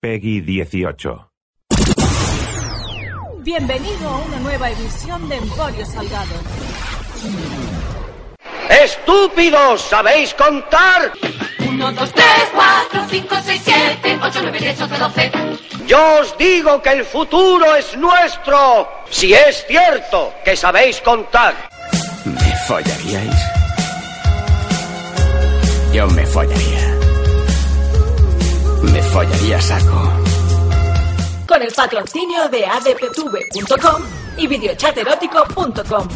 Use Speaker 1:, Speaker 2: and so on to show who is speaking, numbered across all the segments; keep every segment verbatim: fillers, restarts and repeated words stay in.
Speaker 1: Peggy dieciocho.
Speaker 2: Bienvenido a una nueva edición de Emporio Salgado.
Speaker 3: ¡Estúpidos! ¿Sabéis contar?
Speaker 4: uno, dos, tres, cuatro, cinco, seis, siete, ocho, nueve, diez, once, doce.
Speaker 3: Yo os digo que el futuro es nuestro, si es cierto que sabéis contar.
Speaker 5: ¿Me follaríais? Yo me follaría. Me follaría saco.
Speaker 2: Con el patrocinio de a d p t v punto com y videochaterótico punto com.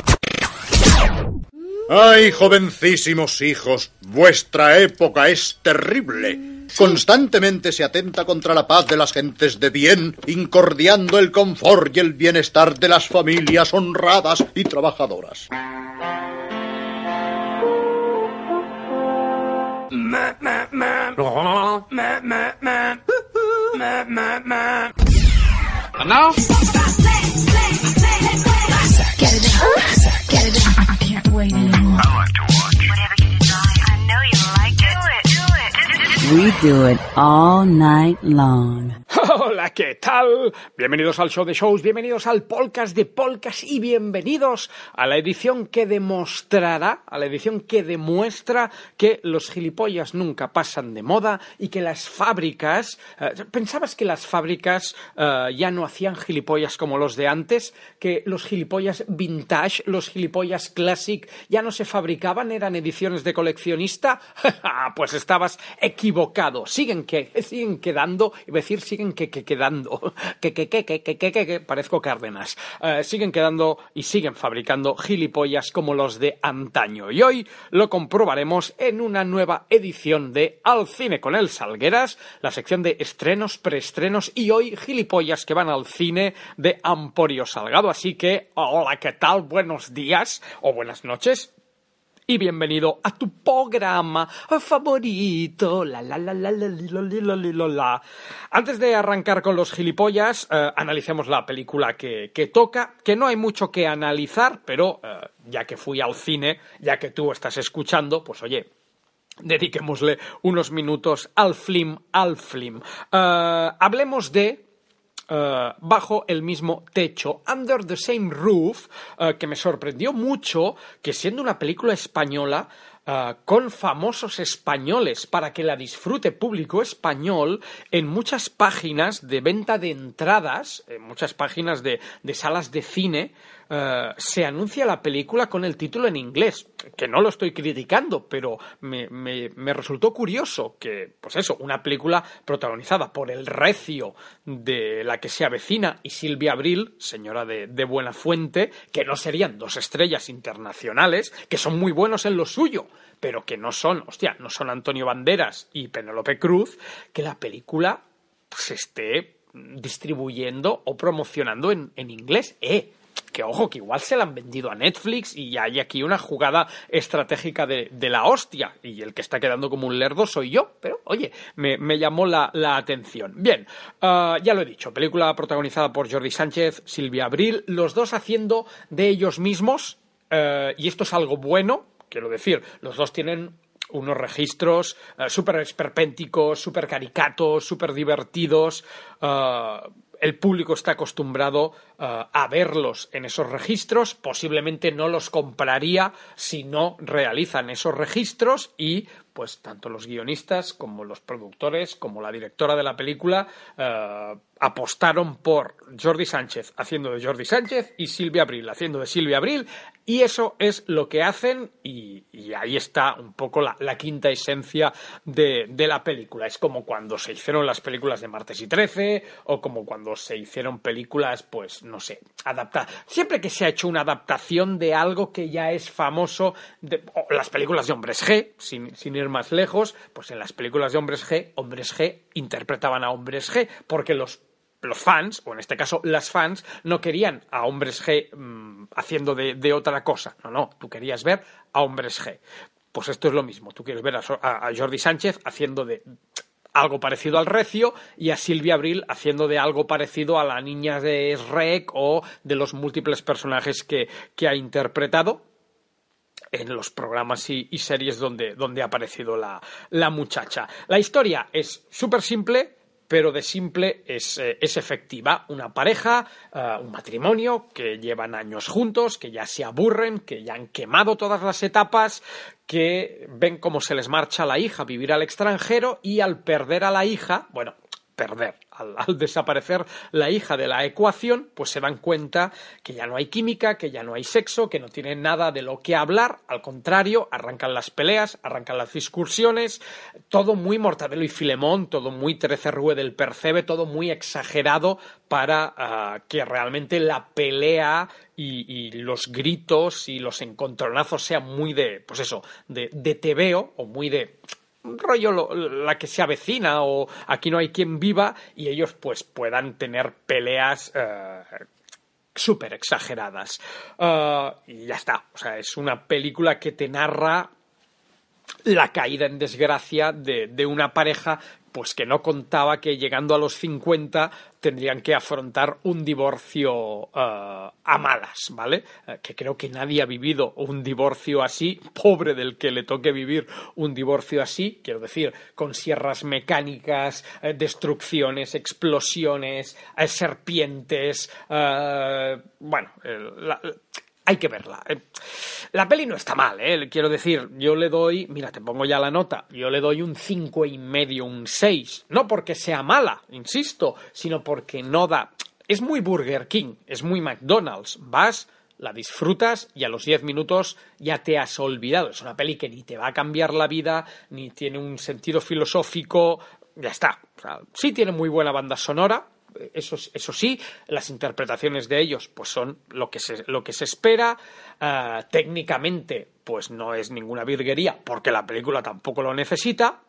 Speaker 6: ¡Ay, jovencísimos hijos! Vuestra época es terrible. Constantemente se atenta contra la paz de las gentes de bien, incordiando el confort y el bienestar de las familias honradas y trabajadoras.
Speaker 5: Ma, ma, ma. Ma, ma, ma. Ma, ma, ma.
Speaker 7: And now?
Speaker 8: Get it in. Get it in. I can't wait anymore.
Speaker 9: I like to watch. Whatever you decide, I know you like it. Do it, do it.
Speaker 10: We do it all night long.
Speaker 7: Hola, ¿qué tal? Bienvenidos al show de shows, bienvenidos al podcast de podcast y bienvenidos a la edición que demostrará, a la edición que demuestra que los gilipollas nunca pasan de moda y que las fábricas... Eh, ¿Pensabas que las fábricas eh, ya no hacían gilipollas como los de antes? ¿Que los gilipollas vintage, los gilipollas classic ya no se fabricaban? ¿Eran ediciones de coleccionista? Pues estabas equivocado. Siguen, que, siguen quedando, iba a decir siguen que, que quedando, que, que, que, que, que, que, que, que parezco Cárdenas, uh, siguen quedando y siguen fabricando gilipollas como los de antaño. Y hoy lo comprobaremos en una nueva edición de Al Cine con el Salgueras, la sección de estrenos, preestrenos y hoy gilipollas que van al cine de Emporio Salgado. Así que, hola, ¿qué tal? Buenos días o buenas noches. Y bienvenido a tu programa favorito. La, la, la, la, la, la, la, la, la. Antes de arrancar con los gilipollas, eh, analicemos la película que, que toca, que no hay mucho que analizar, pero eh, ya que fui al cine, ya que tú estás escuchando, pues oye, dediquémosle unos minutos al film, al film. Eh, hablemos de... Uh, bajo el mismo techo, Under the Same Roof, uh, que me sorprendió mucho que siendo una película española uh, con famosos españoles para que la disfrute público español, en muchas páginas de venta de entradas, en muchas páginas de, de salas de cine, Uh, se anuncia la película con el título en inglés, que no lo estoy criticando, pero me, me, me resultó curioso que, pues eso, una película protagonizada por el recio de La que se avecina y Silvia Abril, señora de, de buena fuente, que no serían dos estrellas internacionales, que son muy buenos en lo suyo, pero que no son, hostia, no son Antonio Banderas y Penélope Cruz, que la película se esté distribuyendo o promocionando en, en inglés, eh. Que ojo, que igual se la han vendido a Netflix y hay aquí una jugada estratégica de, de la hostia y el que está quedando como un lerdo soy yo, pero oye, me, me llamó la, la atención. Bien, uh, ya lo he dicho, película protagonizada por Jordi Sánchez, Silvia Abril, los dos haciendo de ellos mismos, uh, y esto es algo bueno, quiero decir, los dos tienen unos registros uh, súper esperpénticos, súper caricatos, súper divertidos. Uh, el público está acostumbrado uh, a verlos en esos registros, posiblemente no los compraría si no realizan esos registros y pues tanto los guionistas como los productores como la directora de la película uh, apostaron por Jordi Sánchez haciendo de Jordi Sánchez y Silvia Abril haciendo de Silvia Abril y eso es lo que hacen y, y ahí está un poco la, la quinta esencia de, de la película. Es como cuando se hicieron las películas de Martes y Trece o como cuando se hicieron películas, pues no sé, adaptadas. Siempre que se ha hecho una adaptación de algo que ya es famoso, de, las películas de Hombres G, sin, sin ir más lejos, pues en las películas de Hombres G, Hombres G interpretaban a Hombres G porque los los fans, o en este caso las fans, no querían a Hombres G mmm, haciendo de, de otra cosa. No, no, tú querías ver a Hombres G. Pues esto es lo mismo. Tú quieres ver a, a, a Jordi Sánchez haciendo de algo parecido al Recio y a Silvia Abril haciendo de algo parecido a la niña de Shrek o de los múltiples personajes que, que ha interpretado en los programas y, y series donde, donde ha aparecido la, la muchacha. La historia es súper simple. pero de simple es, eh, es efectiva. Una pareja, uh, un matrimonio que llevan años juntos, que ya se aburren, que ya han quemado todas las etapas, que ven cómo se les marcha la hija a vivir al extranjero y al perder a la hija, bueno, perder, al, al desaparecer la hija de la ecuación, pues se dan cuenta que ya no hay química, que ya no hay sexo, que no tienen nada de lo que hablar, al contrario, arrancan las peleas, arrancan las discusiones, todo muy Mortadelo y Filemón, todo muy Trece Rue del Percebe, todo muy exagerado para uh, que realmente la pelea y, y los gritos y los encontronazos sean muy de, pues eso, de, de tebeo o muy de rollo lo, la que se avecina o aquí no hay quien viva y ellos pues puedan tener peleas uh, súper exageradas. Uh, y ya está. O sea, es una película que te narra la caída en desgracia de, de una pareja pues que no contaba que llegando a los cincuenta tendrían que afrontar un divorcio uh, a malas, ¿vale? Uh, que creo que nadie ha vivido un divorcio así, pobre del que le toque vivir un divorcio así, quiero decir, con sierras mecánicas, uh, destrucciones, explosiones, uh, serpientes, uh, bueno, eh, la, hay que verla. La peli no está mal, ¿eh? Quiero decir, yo le doy, mira, te pongo ya la nota, yo le doy un cinco y medio, un seis. No porque sea mala, insisto, sino porque no da. Es muy Burger King, es muy McDonald's. Vas, la disfrutas y a los diez minutos ya te has olvidado. Es una peli que ni te va a cambiar la vida, ni tiene un sentido filosófico, ya está. O sea, sí tiene muy buena banda sonora. Eso, eso sí, las interpretaciones de ellos pues son lo que se, lo que se espera. Uh, técnicamente pues no es ninguna virguería porque la película tampoco lo necesita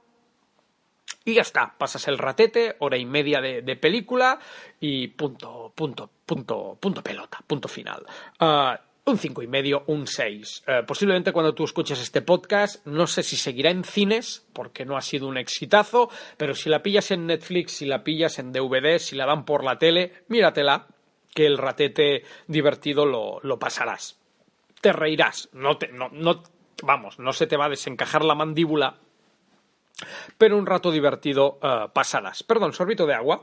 Speaker 7: y ya está, pasas el ratete, hora y media de, de película y punto, punto, punto, punto pelota, punto final. Uh, un cinco y medio, un seis. Eh, posiblemente cuando tú escuches este podcast, no sé si seguirá en cines, porque no ha sido un exitazo, pero si la pillas en Netflix, si la pillas en D V D, si la dan por la tele, míratela, que el ratete divertido lo, lo pasarás. Te reirás, no te, no, no, vamos, no se te va a desencajar la mandíbula, pero un rato divertido uh, pasarás. Perdón, sorbito de agua.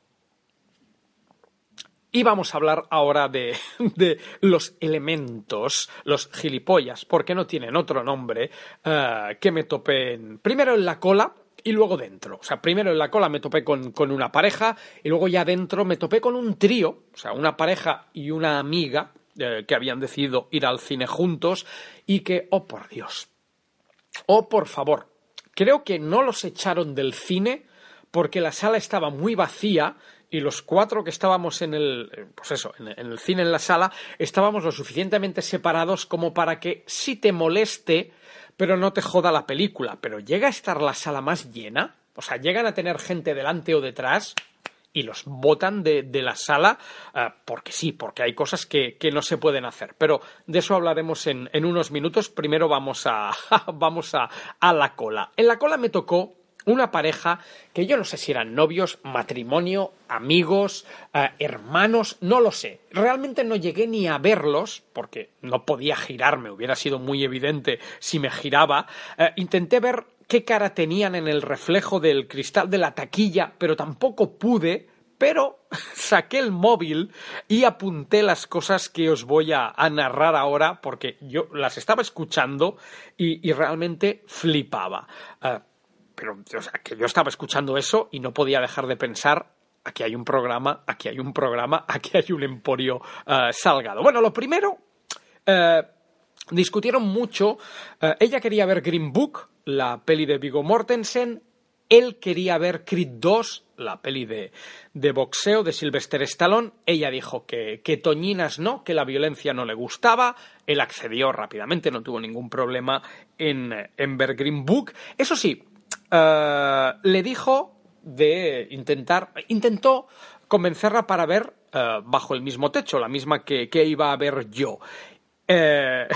Speaker 7: Y vamos a hablar ahora de, de los elementos, los gilipollas, porque no tienen otro nombre, uh, que me topé en, primero en la cola y luego dentro. O sea, primero en la cola me topé con, con una pareja y luego ya dentro me topé con un trío, o sea, una pareja y una amiga eh, que habían decidido ir al cine juntos y que, oh por Dios, oh por favor, creo que no los echaron del cine porque la sala estaba muy vacía y los cuatro que estábamos en el, pues eso, en el cine, en la sala, estábamos lo suficientemente separados como para que sí te moleste, pero no te joda la película. Pero llega a estar la sala más llena, o sea, llegan a tener gente delante o detrás y los botan de, de la sala uh, porque sí, porque hay cosas que, que no se pueden hacer. Pero de eso hablaremos en, en unos minutos. Primero vamos a, vamos a, a la cola. En la cola me tocó una pareja que yo no sé si eran novios, matrimonio, amigos, eh, hermanos, no lo sé. Realmente no llegué ni a verlos porque no podía girarme, hubiera sido muy evidente si me giraba. Eh, intenté ver qué cara tenían en el reflejo del cristal de la taquilla, pero tampoco pude. Pero saqué el móvil y apunté las cosas que os voy a, a narrar ahora porque yo las estaba escuchando y, y realmente flipaba. Uh, Pero, o sea, que yo estaba escuchando eso y no podía dejar de pensar, aquí hay un programa, aquí hay un programa, aquí hay un Emporio uh, Salgado. Bueno, lo primero, uh, discutieron mucho. Uh, ella quería ver Green Book, la peli de Viggo Mortensen. Él quería ver Creed dos, la peli de, de boxeo de Sylvester Stallone. Ella dijo que, que toñinas no, que la violencia no le gustaba. Él accedió rápidamente, no tuvo ningún problema en, en ver Green Book. Eso sí, Uh, le dijo de intentar, intentó convencerla para ver uh, Bajo el mismo techo, la misma que, que iba a ver yo. Eh,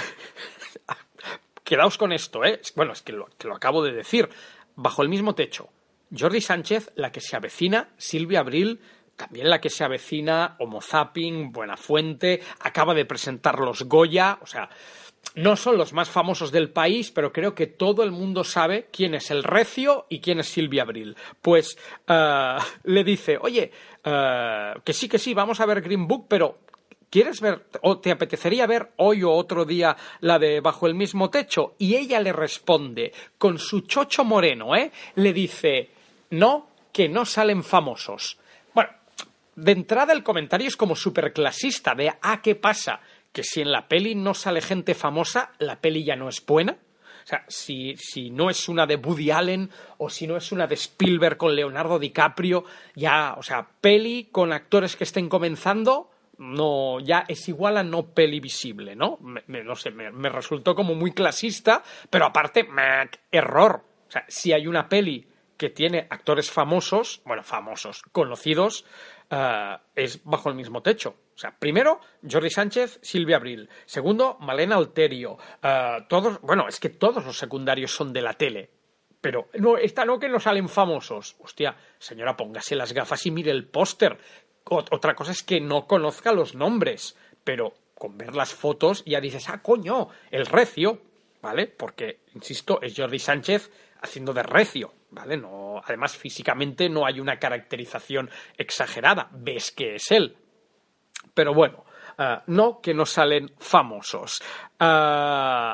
Speaker 7: quedaos con esto, ¿eh? Bueno, es que lo, que lo acabo de decir. Bajo el mismo techo, Jordi Sánchez, La que se avecina, Silvia Abril, también La que se avecina, Homo Zapping, Buenafuente, acaba de presentar los Goya, o sea, no son los más famosos del país, pero creo que todo el mundo sabe quién es el Recio y quién es Silvia Abril. Pues uh, le dice, oye, uh, que sí, que sí, vamos a ver Green Book, pero ¿quieres ver o te apetecería ver hoy o otro día la de Bajo el mismo techo? Y ella le responde, con su chocho moreno, ¿eh? Le dice, no, que no salen famosos. Bueno, de entrada el comentario es como súper clasista, de, ah, ¿qué pasa? Que si en la peli no sale gente famosa, la peli ya no es buena. O sea, si, si no es una de Woody Allen o si no es una de Spielberg con Leonardo DiCaprio, ya, o sea, peli con actores que estén comenzando, no, ya es igual a no peli visible, ¿no? Me, me, no sé, me, me resultó como muy clasista, pero aparte, ¡mac! Error. O sea, si hay una peli que tiene actores famosos, bueno, famosos, conocidos, uh, es Bajo el mismo techo. O sea, primero, Jordi Sánchez, Silvia Abril. Segundo, Malena Alterio. Uh, todos, bueno, es que todos los secundarios son de la tele. Pero no, esta no, que no salen famosos. Hostia, señora, póngase las gafas y mire el póster. Otra cosa es que no conozca los nombres. Pero con ver las fotos ya dices, ah, coño, el Recio, ¿vale? Porque, insisto, es Jordi Sánchez haciendo de Recio, ¿vale? No, además, físicamente no hay una caracterización exagerada. Ves que es él. Pero bueno, uh, no, que no salen famosos. Uh...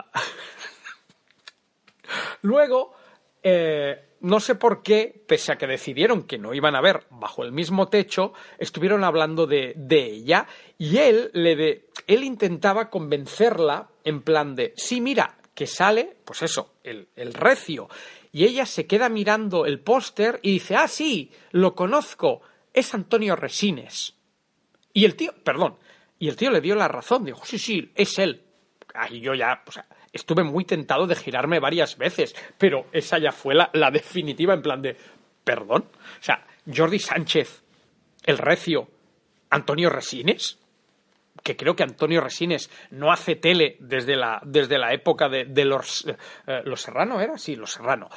Speaker 7: Luego, eh, no sé por qué, pese a que decidieron que no iban a ver Bajo el mismo techo, estuvieron hablando de, de ella y él, le de, él intentaba convencerla en plan de, sí, mira, que sale, pues eso, el, el Recio. Y ella se queda mirando el póster y dice, ah, sí, lo conozco, es Antonio Resines. Y el tío, perdón, y el tío le dio la razón, dijo, sí, sí, es él. Ahí yo ya, o sea, estuve muy tentado de girarme varias veces, pero esa ya fue la, la definitiva en plan de, perdón, o sea, Jordi Sánchez, el Recio, Antonio Resines, que creo que Antonio Resines no hace tele desde la, desde la época de, de los, eh, los Serrano, ¿era? Sí, Los Serrano.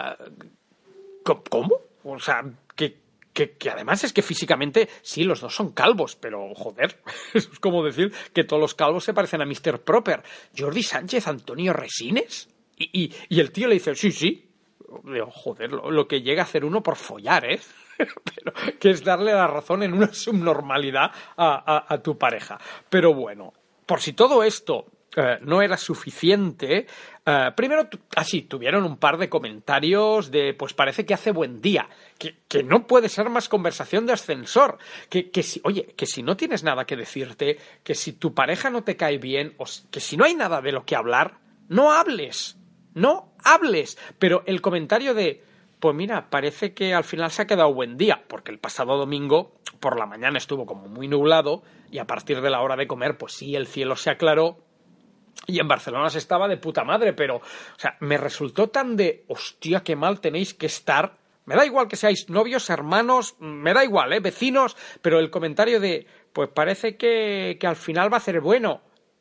Speaker 7: Uh, ¿Cómo? O sea, que... Que, que además es que físicamente sí, los dos son calvos, pero joder, es como decir que todos los calvos se parecen a mister Proper. Jordi Sánchez, Antonio Resines. Y, y, y el tío le dice, sí, sí. Digo, joder, lo, lo que llega a hacer uno por follar, ¿eh? Pero, que es darle la razón en una subnormalidad a, a, a tu pareja. Pero bueno, por si todo esto Uh, no era suficiente, uh, primero, así, ah, tuvieron un par de comentarios de, pues parece que hace buen día, que, que no puede ser más conversación de ascensor, que, que si, oye, que si no tienes nada que decirte, que si tu pareja no te cae bien, o que si no hay nada de lo que hablar, no hables, no hables, pero el comentario de, pues mira, parece que al final se ha quedado buen día, porque el pasado domingo, por la mañana estuvo como muy nublado, y a partir de la hora de comer, pues sí, el cielo se aclaró, y en Barcelona se estaba de puta madre, pero, o sea, me resultó tan de, hostia, qué mal tenéis que estar. Me da igual que seáis novios, hermanos, me da igual, ¿eh? Vecinos, pero el comentario de, pues parece que, que al final va a ser bueno.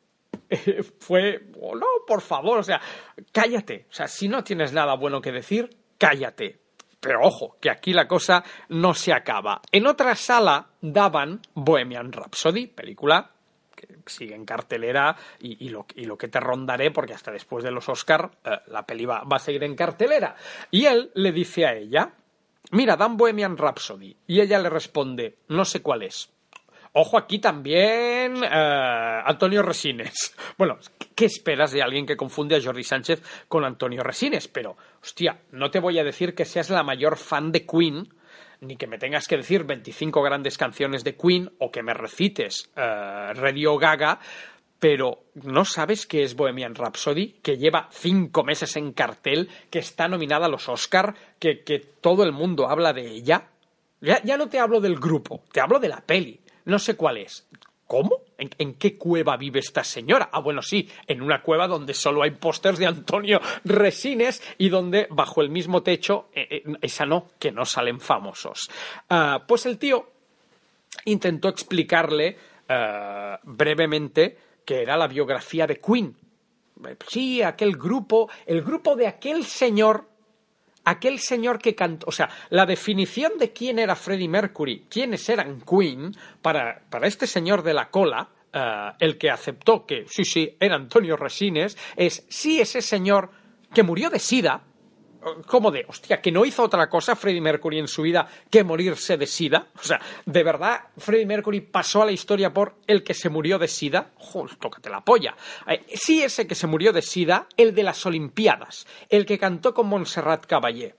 Speaker 7: Fue, oh, no, por favor, o sea, cállate. O sea, si no tienes nada bueno que decir, cállate. Pero ojo, que aquí la cosa no se acaba. En otra sala daban Bohemian Rhapsody, película que sigue en cartelera y, y, lo, y lo que te rondaré, porque hasta después de los Oscar eh, la peli va, va a seguir en cartelera. Y él le dice a ella, mira, dan Bohemian Rhapsody. Y ella le responde, no sé cuál es. Ojo, aquí también eh, Antonio Resines. Bueno, ¿qué esperas de alguien que confunde a Jordi Sánchez con Antonio Resines? Pero, hostia, no te voy a decir que seas la mayor fan de Queen, ni que me tengas que decir veinticinco grandes canciones de Queen o que me recites uh, Radio Gaga, pero ¿no sabes qué es Bohemian Rhapsody? Que lleva cinco meses en cartel, que está nominada a los Oscar, que, que todo el mundo habla de ella. Ya, ya no te hablo del grupo, te hablo de la peli. No sé cuál es. ¿Cómo? ¿En, ¿En qué cueva vive esta señora? Ah, bueno, sí, en una cueva donde solo hay pósters de Antonio Resines y donde, bajo el mismo techo, eh, eh, esa no, que no salen famosos. Uh, pues el tío intentó explicarle uh, brevemente que era la biografía de Queen. Sí, aquel grupo, el grupo de aquel señor, aquel señor que cantó, o sea, la definición de quién era Freddie Mercury, quiénes eran Queen, para, para este señor de la cola, uh, el que aceptó que sí, sí, era Antonio Resines, es sí ese señor que murió de sida, como de, hostia, que no hizo otra cosa Freddie Mercury en su vida que morirse de sida. O sea, de verdad, Freddie Mercury pasó a la historia por el que se murió de sida. Joder, tócate la polla. Eh, sí, ese que se murió de sida, el de las Olimpiadas, el que cantó con Montserrat Caballé.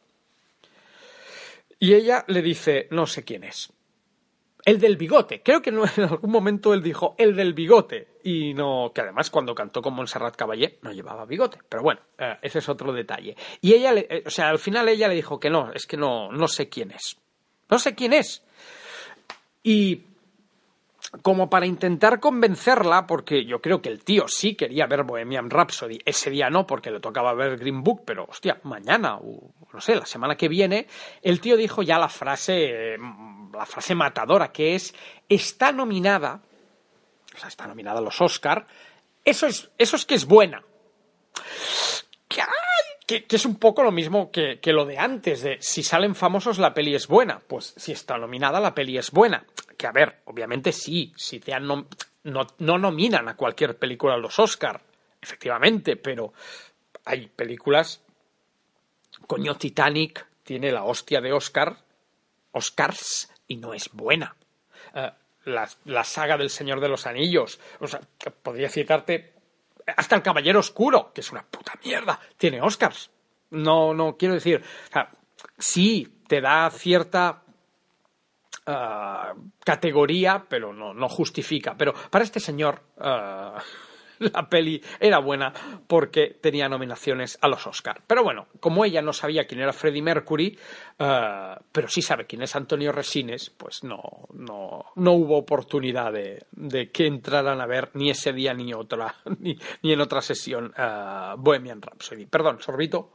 Speaker 7: Y ella le dice, no sé quién es. El del bigote. Creo que en algún momento él dijo el del bigote. Y no, que además cuando cantó con Montserrat Caballé no llevaba bigote. Pero bueno, eh, ese es otro detalle. Y ella, le, eh, o sea, al final ella le dijo que no, es que no, no sé quién es. No sé quién es. Y como para intentar convencerla, porque yo creo que el tío sí quería ver Bohemian Rhapsody, ese día no, porque le tocaba ver Green Book, pero hostia, mañana, o no sé, la semana que viene, el tío dijo ya la frase, la frase matadora, que es, está nominada, o sea, está nominada a los Oscar, eso es, eso es que es buena. Que, ay, que, que es un poco lo mismo que, que lo de antes, de si salen famosos la peli es buena, pues si está nominada la peli es buena. Que a ver, obviamente sí, si te han nom- no, no nominan a cualquier película a los Oscar, efectivamente, pero hay películas, coño, Titanic tiene la hostia de Oscar, Oscars, y no es buena. Uh, la, la saga del Señor de los Anillos, o sea, podría citarte hasta El Caballero Oscuro, que es una puta mierda, tiene Oscars. No, no, quiero decir, o sea, sí, te da cierta Uh, categoría, pero no, no justifica. Pero para este señor uh, la peli era buena porque tenía nominaciones a los Oscar. Pero bueno, como ella no sabía quién era Freddie Mercury, uh, pero sí sabe quién es Antonio Resines, pues no, no, no hubo oportunidad de, de que entraran a ver ni ese día ni otra, ni, ni en otra sesión uh, Bohemian Rhapsody. Perdón, sorbito.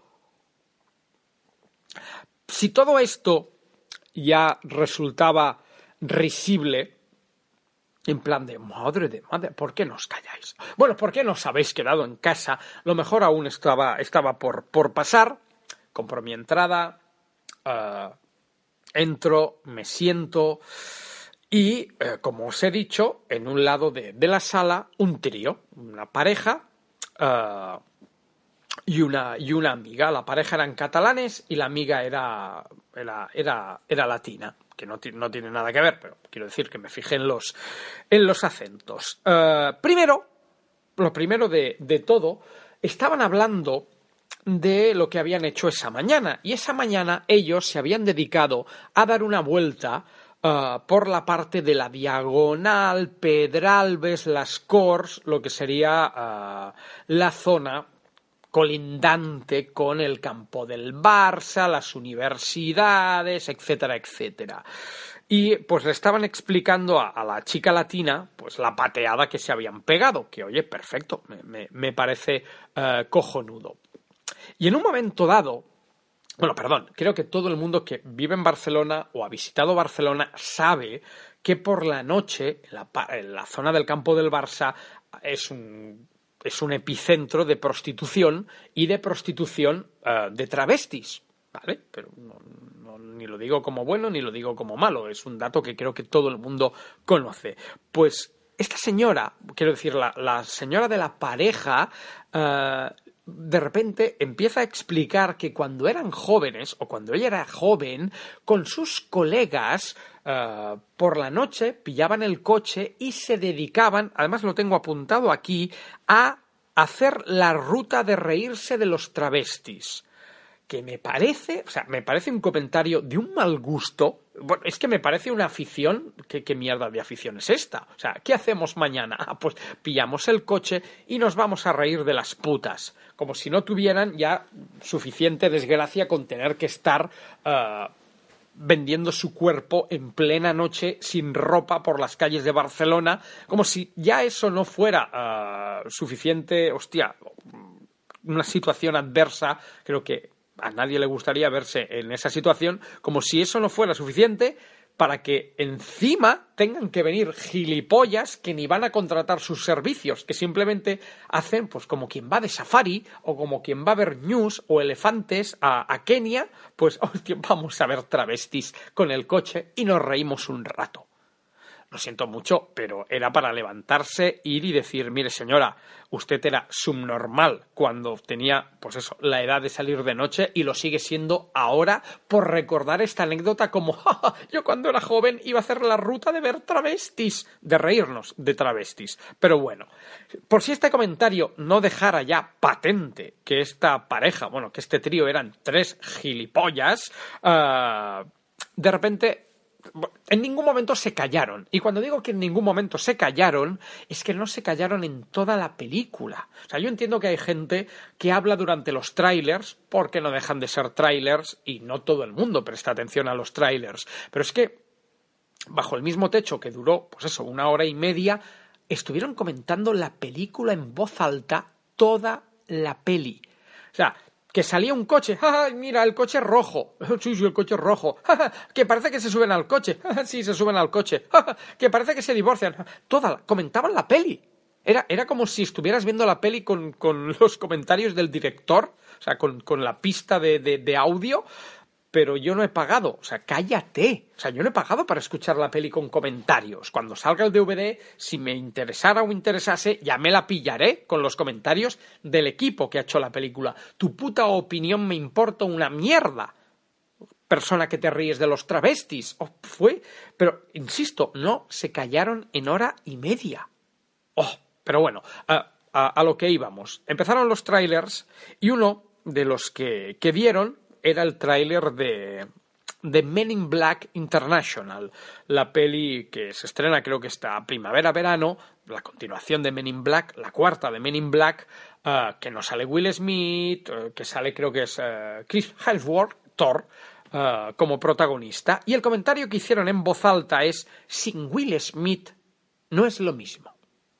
Speaker 7: Si todo esto ya resultaba risible, en plan de madre de madre, ¿por qué no os calláis? Bueno, ¿por qué no os habéis quedado en casa? Lo mejor aún estaba, estaba por, por pasar. Compro mi entrada, uh, entro, me siento y, eh, como os he dicho, en un lado de, de la sala, un trío, una pareja uh, y una, y una amiga. La pareja eran catalanes y la amiga era, era, era, era latina, que no, t- no tiene nada que ver, pero quiero decir que me fijé en los, en los acentos. Uh, primero, lo primero de, de todo, estaban hablando de lo que habían hecho esa mañana, y esa mañana ellos se habían dedicado a dar una vuelta uh, por la parte de la Diagonal, Pedralbes, Las Corts, lo que sería uh, la zona colindante con el campo del Barça, las universidades, etcétera, etcétera. Y pues le estaban explicando a, a la chica latina pues la pateada que se habían pegado, que oye, perfecto, me, me, me parece uh, cojonudo. Y en un momento dado, bueno, perdón, creo que todo el mundo que vive en Barcelona o ha visitado Barcelona sabe que por la noche, en la, en la zona del campo del Barça, es un... es un epicentro de prostitución y de prostitución uh, de travestis, ¿vale? Pero no, no, ni lo digo como bueno ni lo digo como malo, es un dato que creo que todo el mundo conoce. Pues esta señora, quiero decir, la, la señora de la pareja, uh, de repente empieza a explicar que cuando eran jóvenes, o cuando ella era joven, con sus colegas, Uh, por la noche pillaban el coche y se dedicaban, además lo tengo apuntado aquí, a hacer la ruta de reírse de los travestis. Que me parece, o sea, me parece un comentario de un mal gusto. Bueno, es que me parece una afición. ¿Qué, qué mierda de afición es esta? O sea, ¿qué hacemos mañana? Ah, pues pillamos el coche y nos vamos a reír de las putas. Como si no tuvieran ya suficiente desgracia con tener que estar Uh, vendiendo su cuerpo en plena noche sin ropa por las calles de Barcelona, como si ya eso no fuera uh, suficiente, hostia, una situación adversa. Creo que a nadie le gustaría verse en esa situación, como si eso no fuera suficiente para que encima tengan que venir gilipollas que ni van a contratar sus servicios, que simplemente hacen pues como quien va de safari o como quien va a ver ñus o elefantes a, a Kenia, pues hostia, vamos a ver travestis con el coche y nos reímos un rato. lo siento mucho, pero era para levantarse, ir y decir, mire señora, usted era subnormal cuando tenía, pues eso, la edad de salir de noche y lo sigue siendo ahora por recordar esta anécdota como, ¡ja, ja! Yo cuando era joven iba a hacer la ruta de ver travestis, de reírnos de travestis. Pero bueno, por si este comentario no dejara ya patente que esta pareja, bueno, que este trío eran tres gilipollas, uh, de repente... en ningún momento se callaron. Y cuando digo que en ningún momento se callaron, es que no se callaron en toda la película. O sea, yo entiendo que hay gente que habla durante los trailers, porque no dejan de ser trailers, y no todo el mundo presta atención a los trailers. Pero es que, bajo el mismo techo que duró, pues eso, una hora y media, estuvieron comentando la película en voz alta toda la peli. O sea, que salía un coche, ¡ay, mira, el coche es rojo! Sí, sí, el coche es rojo. Que parece que se suben al coche. Sí, se suben al coche. Que parece que se divorcian. Toda, la, comentaban la peli. Era, era como si estuvieras viendo la peli con, con los comentarios del director, o sea, con, con la pista de, de, de audio, pero yo no he pagado. O sea, cállate. O sea, yo no he pagado para escuchar la peli con comentarios. Cuando salga el D V D, si me interesara o interesase, ya me la pillaré con los comentarios del equipo que ha hecho la película. Tu puta opinión me importa una mierda. Persona que te ríes de los travestis. Oh, fue... Pero, insisto, no se callaron en hora y media. Oh, pero bueno, a, a, a lo que íbamos. Empezaron los trailers y uno de los que, que dieron era el tráiler de, de Men in Black International, la peli que se estrena creo que esta primavera-verano, la continuación de Men in Black, la cuarta de Men in Black, uh, que no sale Will Smith, uh, que sale creo que es uh, Chris Hemsworth, Thor, uh, como protagonista. Y el comentario que hicieron en voz alta es, sin Will Smith no es lo mismo.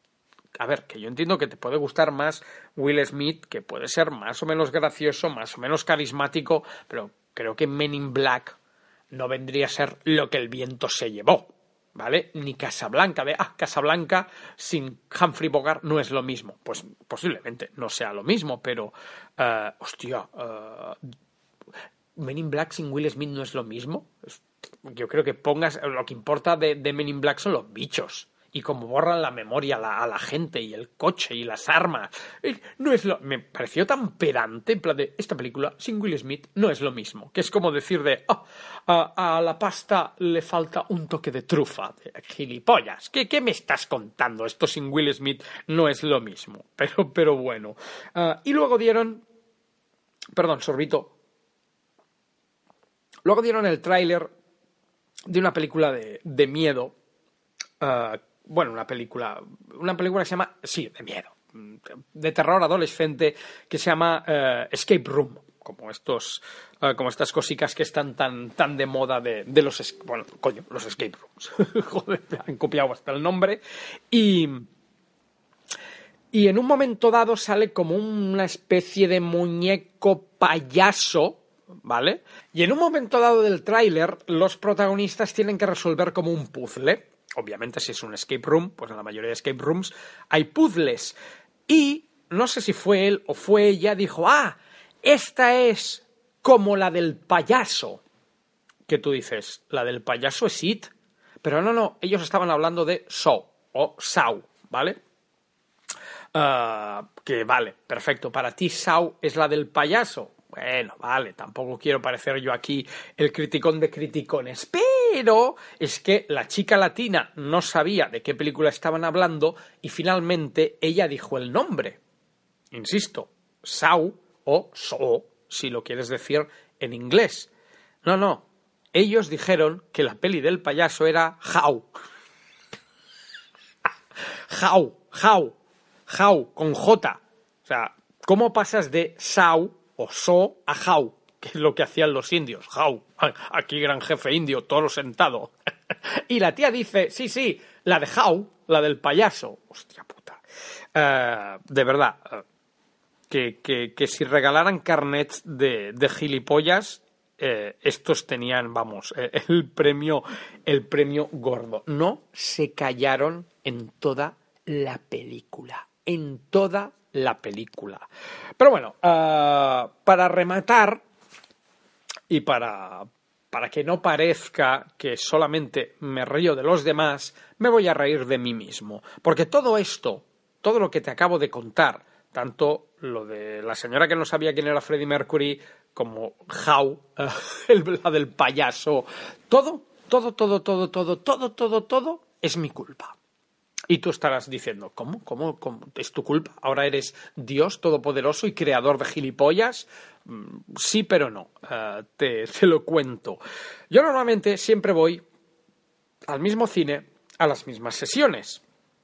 Speaker 7: A ver, que yo entiendo que te puede gustar más Will Smith, que puede ser más o menos gracioso, más o menos carismático, pero creo que Men in Black no vendría a ser lo que el viento se llevó, ¿vale? Ni Casablanca, de, ah, Casablanca sin Humphrey Bogart no es lo mismo. Pues posiblemente no sea lo mismo, pero, uh, hostia, uh, Men in Black sin Will Smith no es lo mismo. Yo creo que pongas, lo que importa de, de Men in Black son los bichos. Y como borran la memoria a la, a la gente y el coche y las armas. No es lo... Me pareció tan pedante, en plan de, esta película sin Will Smith no es lo mismo. Que es como decir de, oh, a, a la pasta le falta un toque de trufa. De, gilipollas, ¿Qué, ¿qué me estás contando? Esto sin Will Smith no es lo mismo. Pero, pero bueno. Uh, y luego dieron... Perdón, sorbito. Luego dieron el tráiler de una película de, de miedo. Uh, Bueno, una película, una película que se llama, sí, de miedo, de terror adolescente, que se llama uh, Escape Room, como estos, uh, como estas cositas que están tan, tan de moda de, de los, es, bueno, coño, los escape rooms, joder, han copiado hasta el nombre, y, y en un momento dado sale como una especie de muñeco payaso, ¿vale? Y en un momento dado del tráiler, los protagonistas tienen que resolver como un puzzle. Obviamente, si es un escape room, pues en la mayoría de escape rooms hay puzzles. Y no sé si fue él o fue ella, dijo, ah, esta es como la del payaso. Que tú dices, la del payaso es It. Pero no, no, ellos estaban hablando de Saw o Saw, ¿vale? Uh, que vale, perfecto. Para ti Saw es la del payaso. Bueno, vale, tampoco quiero parecer yo aquí el criticón de criticones, pero es que la chica latina no sabía de qué película estaban hablando y finalmente ella dijo el nombre. Insisto, Saw o Saw, si lo quieres decir en inglés. No, no, ellos dijeron que la peli del payaso era How. How, How, How, con J. O sea, ¿cómo pasas de Saw o So a How, que es lo que hacían los indios? How, aquí gran jefe indio, toro sentado. Y la tía dice, sí, sí, la de How, la del payaso. Hostia puta. Uh, de verdad, uh, que, que, que si regalaran carnets de, de gilipollas, eh, estos tenían, vamos, eh, el premio, el premio gordo. No se callaron en toda la película. En toda la película. Pero bueno, uh, para rematar y para, para que no parezca que solamente me río de los demás, me voy a reír de mí mismo. Porque todo esto, todo lo que te acabo de contar, tanto lo de la señora que no sabía quién era Freddie Mercury, como How, el, la del payaso, todo, todo, todo, todo, todo, todo, todo, todo es mi culpa. Y tú estarás diciendo, ¿cómo? ¿Cómo? ¿Cómo? ¿Es tu culpa? ¿Ahora eres Dios todopoderoso y creador de gilipollas? Sí, pero no. Uh, te, te lo cuento. Yo normalmente siempre voy al mismo cine a las mismas sesiones.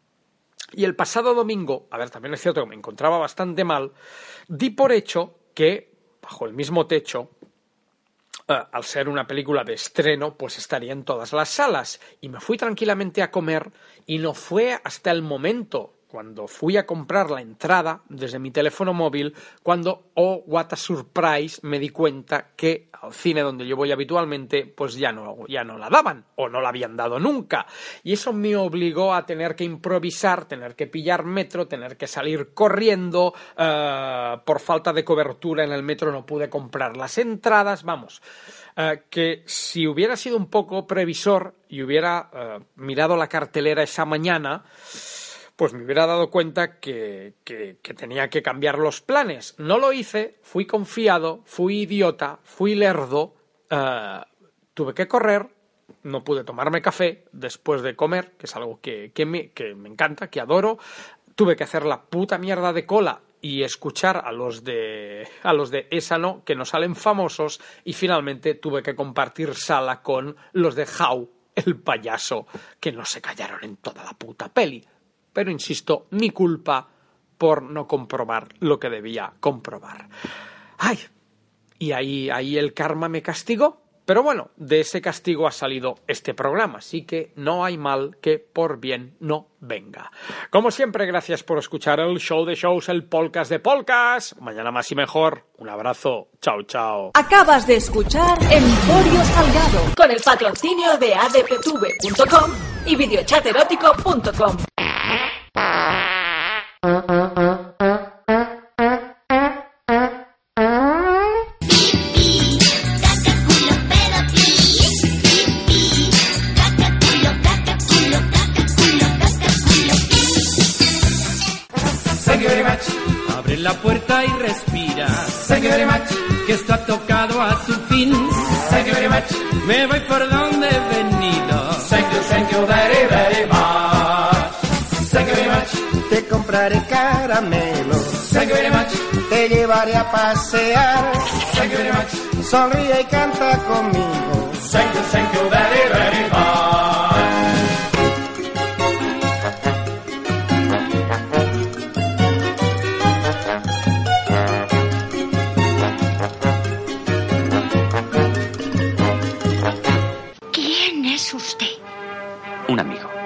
Speaker 7: Y el pasado domingo, a ver, también es cierto que me encontraba bastante mal, di por hecho que, bajo el mismo techo, Uh, al ser una película de estreno, pues estaría en todas las salas. Y me fui tranquilamente a comer y no fue hasta el momento, cuando fui a comprar la entrada desde mi teléfono móvil, cuando, oh, what a surprise, me di cuenta que al cine donde yo voy habitualmente, pues ya no, ya no la daban, o no la habían dado nunca. Y eso me obligó a tener que improvisar, tener que pillar metro, tener que salir corriendo, uh, por falta de cobertura en el metro no pude comprar las entradas, vamos, uh, que si hubiera sido un poco previsor y hubiera uh, mirado la cartelera esa mañana, pues me hubiera dado cuenta que, que, que tenía que cambiar los planes. No lo hice, fui confiado, fui idiota, fui lerdo, uh, tuve que correr, no pude tomarme café después de comer, que es algo que, que, me, que me encanta, que adoro, tuve que hacer la puta mierda de cola y escuchar a los de a los de Esa No, que no salen famosos, y finalmente tuve que compartir sala con los de How, el payaso, que no se callaron en toda la puta peli. Pero, insisto, mi culpa por no comprobar lo que debía comprobar. ¡Ay! Y ahí, ahí el karma me castigó. Pero bueno, de ese castigo ha salido este programa, así que no hay mal que por bien no venga. Como siempre, gracias por escuchar el show de shows, el podcast de podcast. Mañana más y mejor. Un abrazo. Chao, chao.
Speaker 2: Acabas de escuchar Emporio Salgado con el patrocinio de a d p t v punto com y videochaterótico punto com.
Speaker 1: Abre la puerta y respira. Thank you very much. Que esto ha tocado a su fin. Thank you very much. Me voy por donde he venido. Thank you, thank you very, very much. Thank you very much.
Speaker 11: Te compraré caramelos.
Speaker 1: Thank you very much.
Speaker 11: Te llevaré a pasear.
Speaker 1: Thank you very much.
Speaker 11: Sonríe y canta conmigo.
Speaker 1: Thank you, thank you very, very much.
Speaker 4: ¿Quién es usted?
Speaker 12: Un amigo.